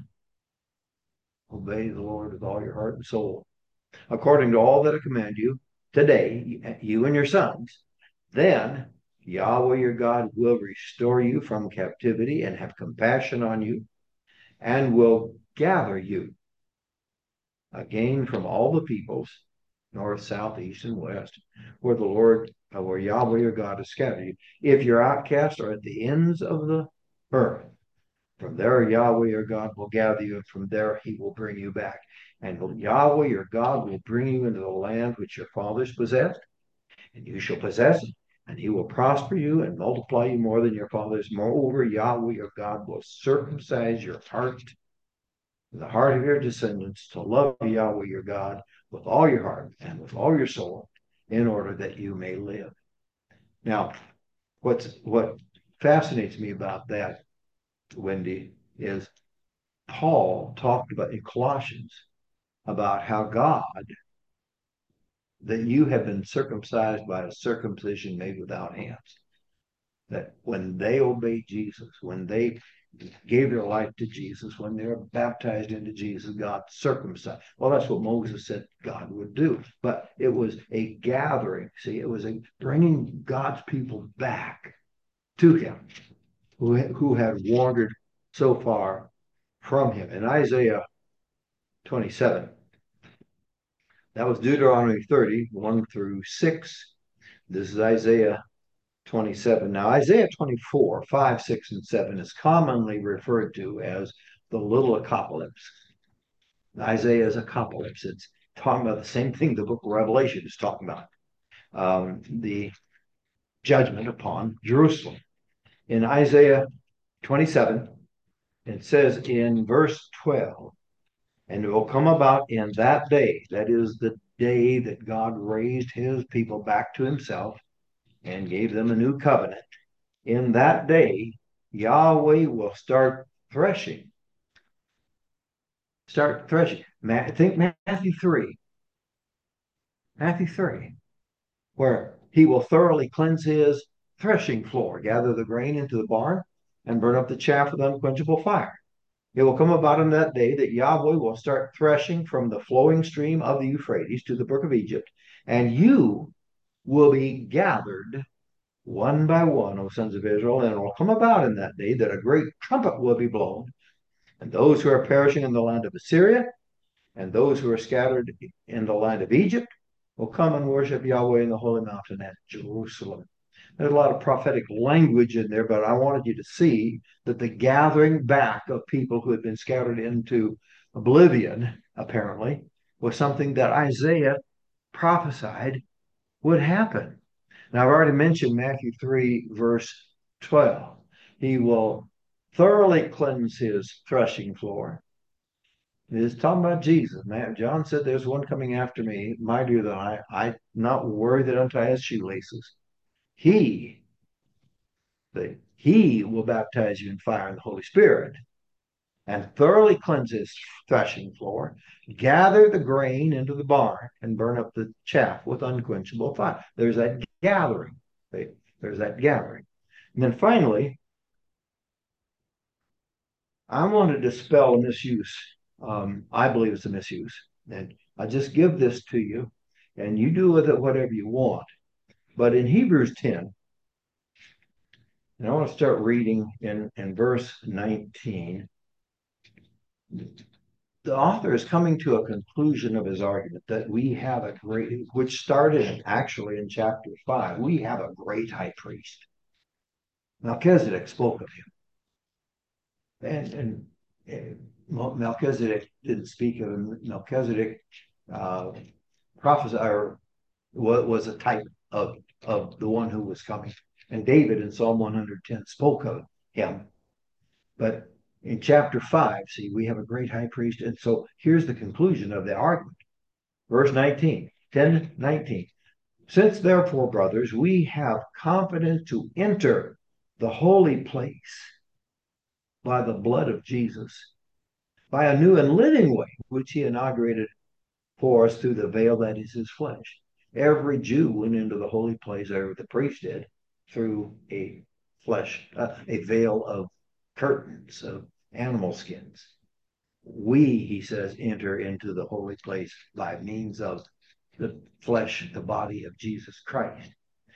Obey the Lord with all your heart and soul, according to all that I command you today, you and your sons. Then Yahweh your God will restore you from captivity and have compassion on you, and will gather you again from all the peoples, north, south, east, and west, where where Yahweh your God has scattered you. If your outcasts are at the ends of the earth, from there Yahweh your God will gather you, and from there he will bring you back. And Yahweh your God will bring you into the land which your fathers possessed, and you shall possess it, and he will prosper you and multiply you more than your fathers. Moreover, Yahweh your God will circumcise your heart, the heart of your descendants, to love Yahweh your God with all your heart and with all your soul, in order that you may live. Now, what fascinates me about that, Wendy, is Paul talked about in Colossians about how God, that you have been circumcised by a circumcision made without hands. That when they obeyed Jesus, when they gave their life to Jesus, when they were baptized into Jesus, God circumcised. Well, that's what Moses said God would do. But it was a gathering. See, it was a bringing God's people back to him who had wandered so far from him. In Isaiah 27, that was Deuteronomy 30, 1 through 6. This is Isaiah 27. Now, Isaiah 24, 5, 6, and 7 is commonly referred to as the little apocalypse. Isaiah's apocalypse. It's talking about the same thing the book of Revelation is talking about, the judgment upon Jerusalem. In Isaiah 27, it says in verse 12, and it will come about in that day, that is the day that God raised his people back to himself and gave them a new covenant. In that day, Yahweh will start threshing. Start threshing. Think Matthew 3. Matthew 3, where he will thoroughly cleanse his threshing floor, gather the grain into the barn, and burn up the chaff with unquenchable fire. It will come about in that day that Yahweh will start threshing from the flowing stream of the Euphrates to the brook of Egypt, and you will be gathered one by one, O sons of Israel, and it will come about in that day that a great trumpet will be blown, and those who are perishing in the land of Assyria and those who are scattered in the land of Egypt will come and worship Yahweh in the holy mountain at Jerusalem. There's a lot of prophetic language in there, but I wanted you to see that the gathering back of people who had been scattered into oblivion, apparently, was something that Isaiah prophesied would happen. Now, I've already mentioned Matthew 3, verse 12. He will thoroughly cleanse his threshing floor. It's talking about Jesus, man. John said, "There's one coming after me, mightier than I. I'm not worried that untie his shoelaces. He, he will baptize you in fire and the Holy Spirit, and thoroughly cleanse his threshing floor, gather the grain into the barn, and burn up the chaff with unquenchable fire." There's that gathering. There's that gathering. And then finally, I want to dispel a misuse. I believe it's a misuse. And I just give this to you, and you do with it whatever you want. But in Hebrews 10, and I want to start reading in verse 19. The author is coming to a conclusion of his argument that we have a great, which started actually in chapter 5, we have a great high priest. Melchizedek spoke of him. And Melchizedek didn't speak of him. Melchizedek prophesied, or was a type of the one who was coming. And David in Psalm 110 spoke of him. But in chapter 5, see, we have a great high priest. And so here's the conclusion of the argument. Verse 19, 10:19. Since therefore, brothers, we have confidence to enter the holy place by the blood of Jesus, by a new and living way, which he inaugurated for us through the veil that is his flesh. Every Jew went into the holy place, or the priest did, through a veil of curtains of animal skins. We, he says, enter into the holy place by means of the flesh, the body of Jesus Christ.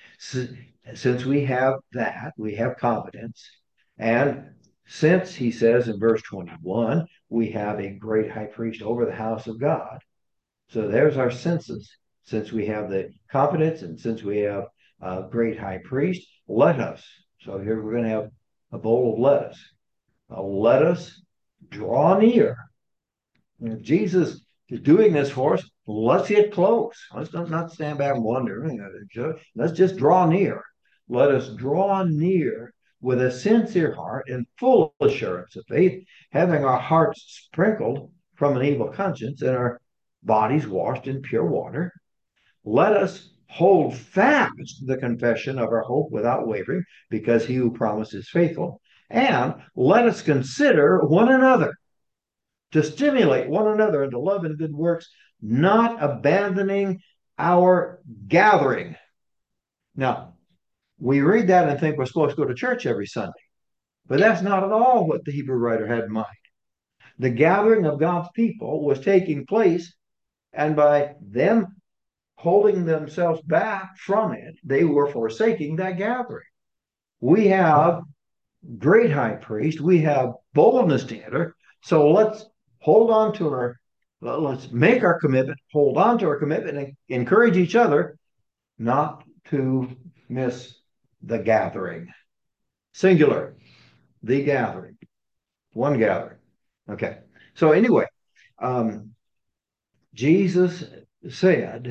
Since we have that, we have confidence. And since, he says in verse 21, we have a great high priest over the house of God. So there's our senses. Since we have the confidence and since we have a great high priest, let us. So here we're going to have a bowl of lettuce. Let us draw near. And if Jesus is doing this for us, let's get close. Let's not stand back and wonder. Let's just draw near. Let us draw near with a sincere heart and full assurance of faith, having our hearts sprinkled from an evil conscience and our bodies washed in pure water. Let us hold fast the confession of our hope without wavering, because he who promised is faithful. And let us consider one another to stimulate one another into love and good works, not abandoning our gathering. Now, we read that and think we're supposed to go to church every Sunday, but that's not at all what the Hebrew writer had in mind. The gathering of God's people was taking place, and by them holding themselves back from it, they were forsaking that gathering. We have great high priest, we have boldness to enter, so let's let's make our commitment, hold on to our commitment, and encourage each other not to miss the gathering. Singular, the gathering, one gathering. Okay, so anyway, Jesus said,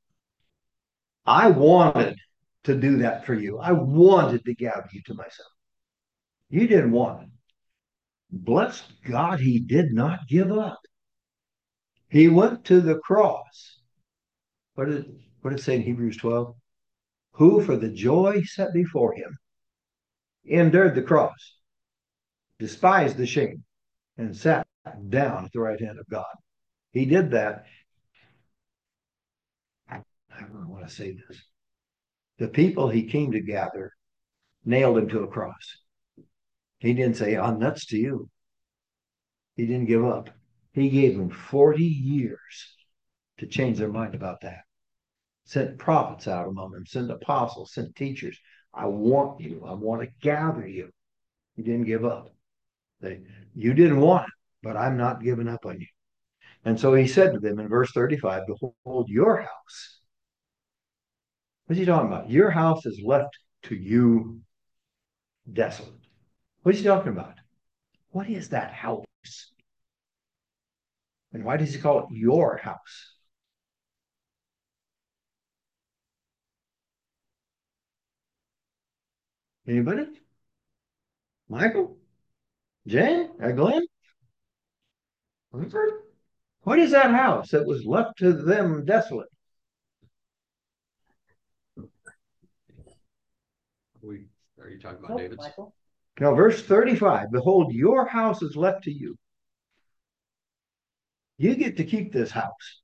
I wanted to do that for you. I wanted to gather you to myself. You didn't want it. Bless God, he did not give up. He went to the cross. What did it say in Hebrews 12? Who for the joy set before him endured the cross, despised the shame, and sat down at the right hand of God. He did that. I don't want to say this. The people he came to gather nailed him to a cross. He didn't say, I'm nuts to you. He didn't give up. He gave them 40 years to change their mind about that. Sent prophets out among them, sent apostles, sent teachers. I want you. I want to gather you. He didn't give up. You didn't want it, but I'm not giving up on you. And so he said to them in verse 35, behold, your house. What's he talking about? Your house is left to you desolate. What's he talking about? What is that house? And why does he call it your house? Anybody? Michael? Jane? Glenn? What is that house that was left to them desolate? Are you talking about David's? Michael. Now, verse 35, behold, your house is left to you. You get to keep this house.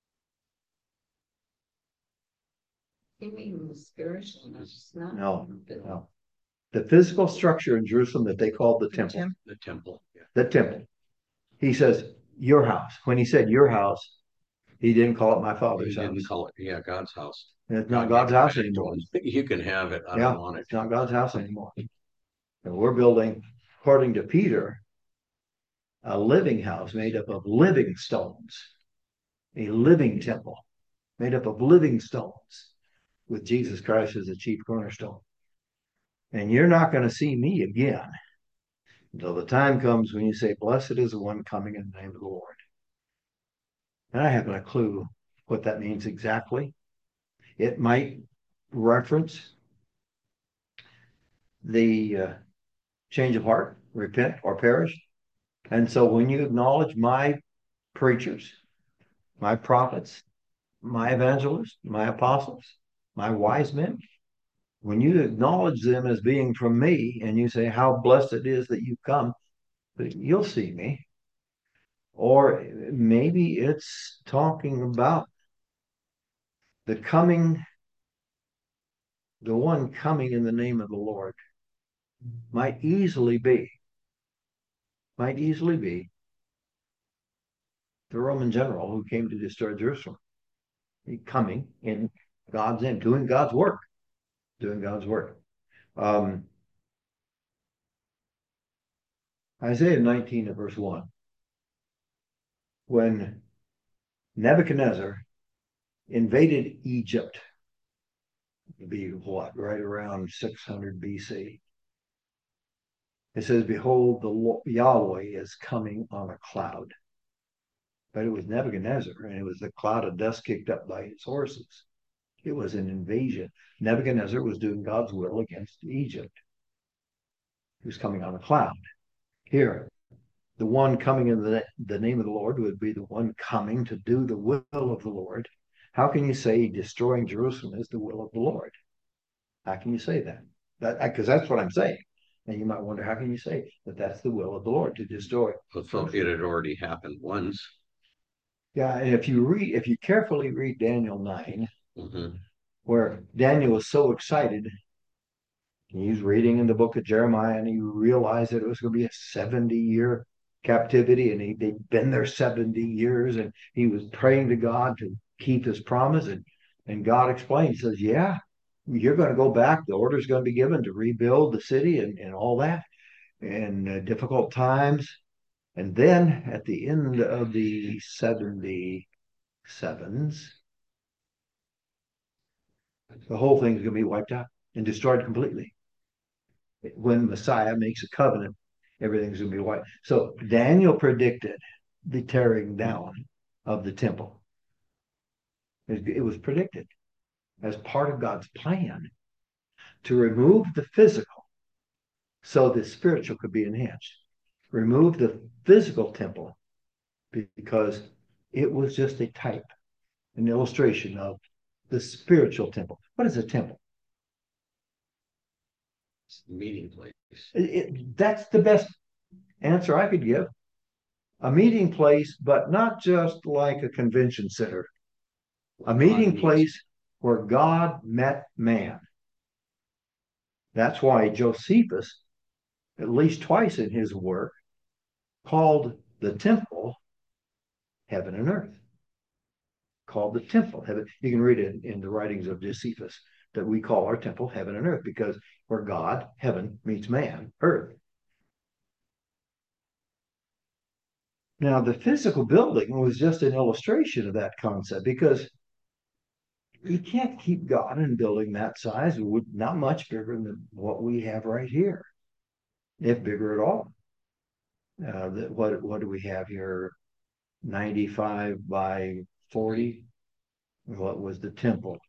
You mean spiritual, not No. The physical structure in Jerusalem that they called the temple. The temple. Yeah. The temple. He says, your house. When he said your house, he didn't call it my father's He house. didn't call it, yeah, God's house. It's not God's house anymore. You can have it. I Yeah, don't want it. it's not God's house anymore. And we're building, according to Peter, a living house made up of living stones, a living temple made up of living stones with Jesus Christ as the chief cornerstone. And you're not going to see me again until the time comes when you say, blessed is the one coming in the name of the Lord. And I haven't a clue what that means exactly. It might reference the change of heart, repent or perish. And so when you acknowledge my preachers, my prophets, my evangelists, my apostles, my wise men, when you acknowledge them as being from me and you say how blessed it is that you've come, you'll see me. Or maybe it's talking about the coming, the one coming in the name of the Lord. Might easily be the Roman general who came to destroy Jerusalem. He coming in God's name, doing God's work. Isaiah 19 verse 1. When Nebuchadnezzar invaded Egypt, it'd be what, right around 600 BC. It says, behold, the Yahweh is coming on a cloud. But it was Nebuchadnezzar, and it was the cloud of dust kicked up by his horses. It was an invasion. Nebuchadnezzar was doing God's will against Egypt. He was coming on a cloud. Here, the one coming in the name of the Lord would be the one coming to do the will of the Lord. How can you say destroying Jerusalem is the will of the Lord? How can you say that? Because that's what I'm saying. And you might wonder, how can you say that that's the will of the Lord to destroy? So it had already happened once. Yeah, and if you carefully read Daniel 9, Mm-hmm. where Daniel was so excited, he's reading in the book of Jeremiah, and he realized that it was going to be a 70-year captivity, and they'd been there 70 years, and he was praying to God to keep his promise, and God explained, he says, yeah, you're going to go back. The order is going to be given to rebuild the city and all that, and difficult times. And then at the end of the 77s, the whole thing is going to be wiped out and destroyed completely. When Messiah makes a covenant, everything's going to be wiped. So Daniel predicted the tearing down of the temple. It was predicted as part of God's plan to remove the physical so the spiritual could be enhanced. Remove the physical temple because it was just a type, an illustration of the spiritual temple. What is a temple? It's the meeting place. That's the best answer I could give. A meeting place, but not just like a convention center. A meeting place where God met man. That's why Josephus, at least twice in his work, called the temple, heaven and earth. Called the temple heaven. You can read it in the writings of Josephus that we call our temple heaven and earth, because where God, heaven, meets man, earth. Now, the physical building was just an illustration of that concept, because you can't keep God in a building that size, not much bigger than what we have right here, if bigger at all. What do we have here? 95 by 40. What was the temple?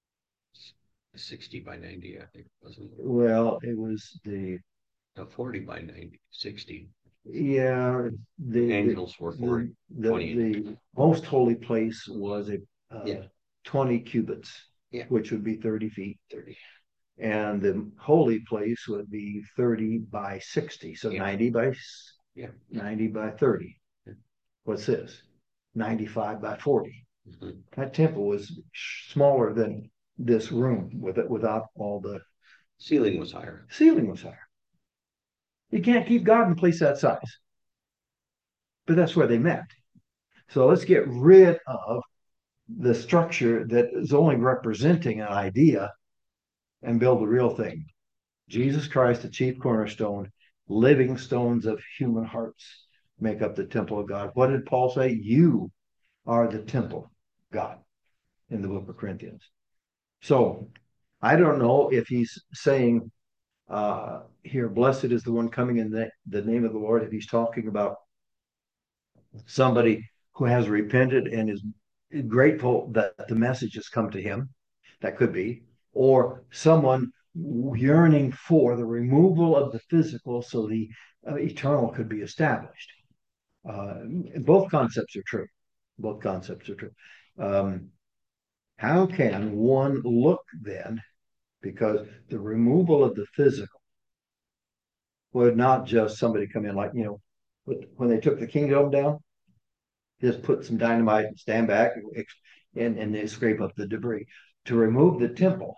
60 by 90, I think, wasn't it? Well, it was the No, 40 by 90, 60. Yeah, the Angels were 40, the 20. the most holy place was a Yeah. 20 cubits, Yeah. which would be 30 feet. 30. And the holy place would be 30 by 60, so Yeah. 90 by Yeah. 90 by 30. Yeah. What's this? 95 by 40. Mhm. That temple was smaller than this room without all the Ceiling was higher. ceiling was higher. You can't keep God in a place that size. But that's where they met. So let's get rid of the structure that is only representing an idea and build the real thing. Jesus Christ, the chief cornerstone, living stones of human hearts make up the temple of God. What did Paul say? You are the temple of God in the book of Corinthians. So I don't know if he's saying here, blessed is the one coming in the name of the Lord, if he's talking about somebody who has repented and is grateful that the message has come to him. That could be. Or someone yearning for the removal of the physical so the eternal could be established. Both concepts are true. Both concepts are true. How can one look then? Because the removal of the physical would not just somebody come in like, when they took the kingdom down, just put some dynamite and stand back and they scrape up the debris. To remove the temple,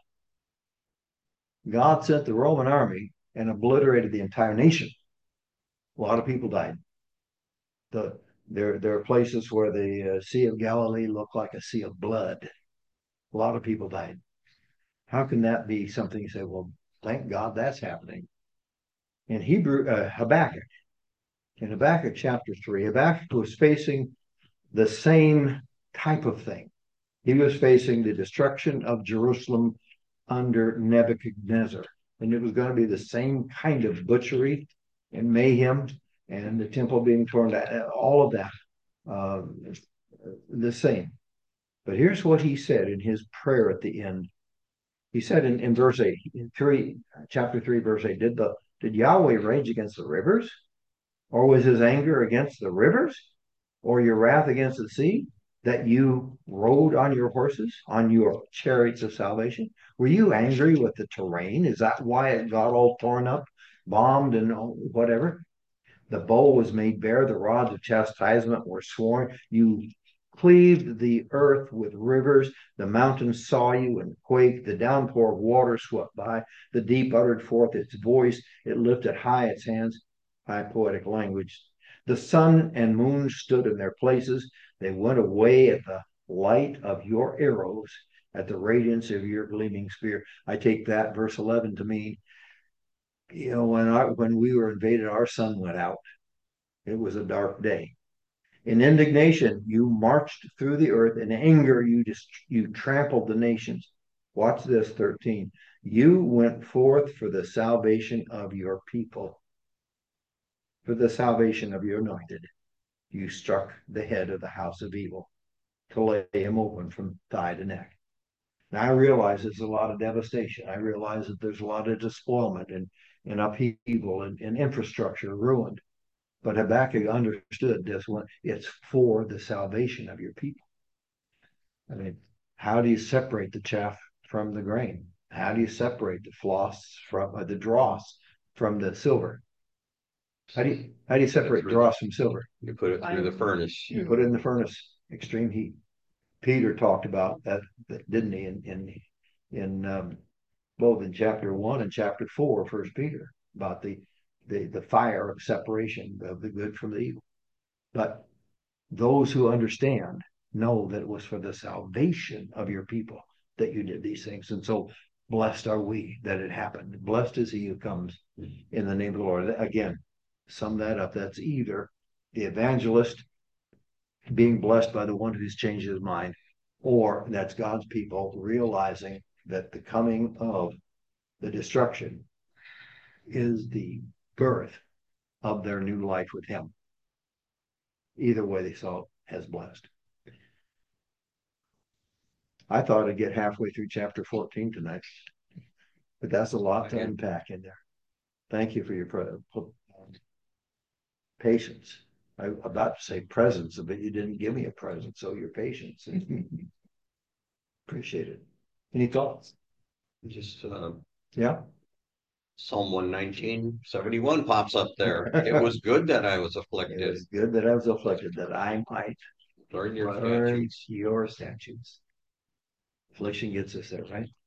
God sent the Roman army and obliterated the entire nation. A lot of people died. There are places where the Sea of Galilee looked like a sea of blood. A lot of people died. How can that be something you say, well, thank God that's happening? In Habakkuk, in Habakkuk chapter 3, Habakkuk was facing the same type of thing. He was facing the destruction of Jerusalem under Nebuchadnezzar. And it was going to be the same kind of butchery and mayhem and the temple being torn down, all of that, the same. But here's what he said in his prayer at the end. He said in verse 8, chapter 3, verse 8, did Yahweh rage against the rivers? Or was his anger against the rivers? Or your wrath against the sea? That you rode on your horses, on your chariots of salvation? Were you angry with the terrain? Is that why it got all torn up, bombed, and whatever? The bow was made bare, the rods of chastisement were sworn. You cleaved the earth with rivers, the mountains saw you and quaked, the downpour of water swept by, the deep uttered forth its voice, it lifted high its hands. High poetic language. The sun and moon stood in their places. They went away at the light of your arrows, at the radiance of your gleaming spear. I take that verse 11 to mean, when we were invaded, our sun went out. It was a dark day. In indignation, you marched through the earth. In anger, you trampled the nations. Watch this, 13. You went forth for the salvation of your people. For the salvation of your anointed. You struck the head of the house of evil to lay him open from thigh to neck. Now I realize there's a lot of devastation. I realize that there's a lot of despoilment and upheaval and infrastructure ruined. But Habakkuk understood this one. It's for the salvation of your people. I mean, how do you separate the chaff from the grain? How do you separate the the dross from the silver? How do you separate dross from silver? You put it through the furnace. You put it in the furnace, extreme heat. Peter talked about that, didn't he? In both in chapter 1 and chapter 4, First Peter, about the fire of separation of the good from the evil. But those who understand know that it was for the salvation of your people that you did these things. And so blessed are we that it happened. Blessed is he who comes in the name of the Lord. Again, sum that up. That's either the evangelist being blessed by the one who's changed his mind, or that's God's people realizing that the coming of the destruction is the birth of their new life with him. Either way, they saw it as blessed. I thought I'd get halfway through chapter 14 tonight, but that's a lot to unpack in there. Thank you for your patience. I was about to say presence, but you didn't give me a present, so your patience. Appreciate it. Any thoughts? Just Yeah. Psalm 119:71 pops up there. It was good that I was It afflicted. was good that I was afflicted, that I might Learn your learn statutes. your statutes. Affliction gets us there, right?